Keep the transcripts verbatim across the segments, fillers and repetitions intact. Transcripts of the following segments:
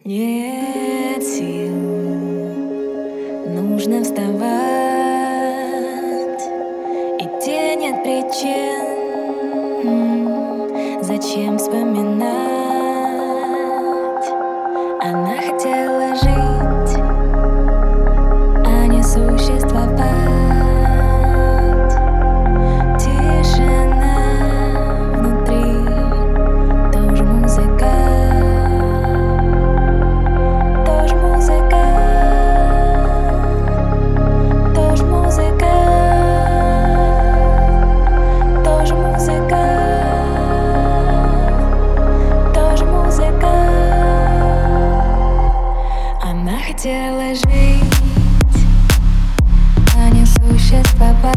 Нет сил, нужно вставать, идти нет причин. Зачем вспоминать? Она хотела жить, а не существовать. Тишина внутри, тоже музыка, тоже музыка, тоже музыка, тоже музыка, тоже музыка. Она хотела жить, а не существовать.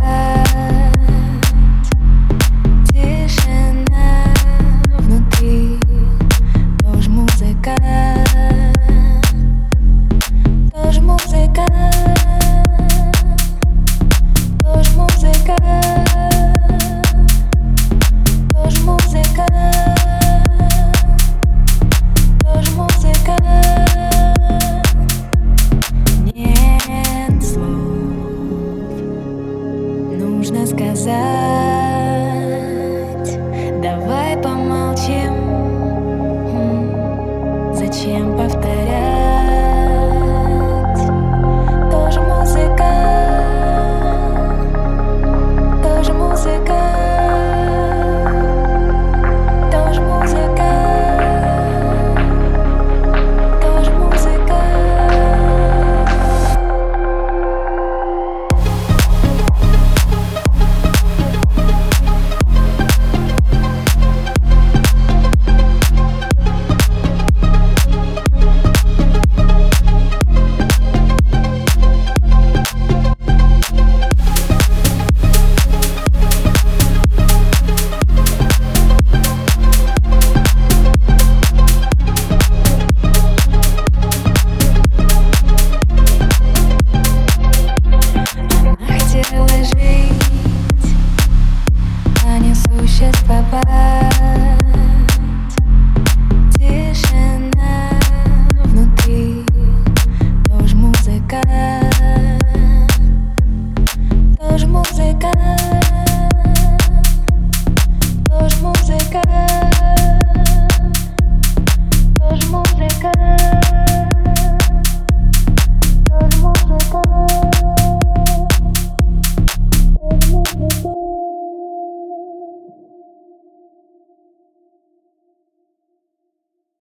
Тишина внутри, тоже музыка, тоже музыка, тоже музыка, тоже музыка, тоже музыка. Нет слов, нужно сказать. Давай помолчим. Зачем повторять?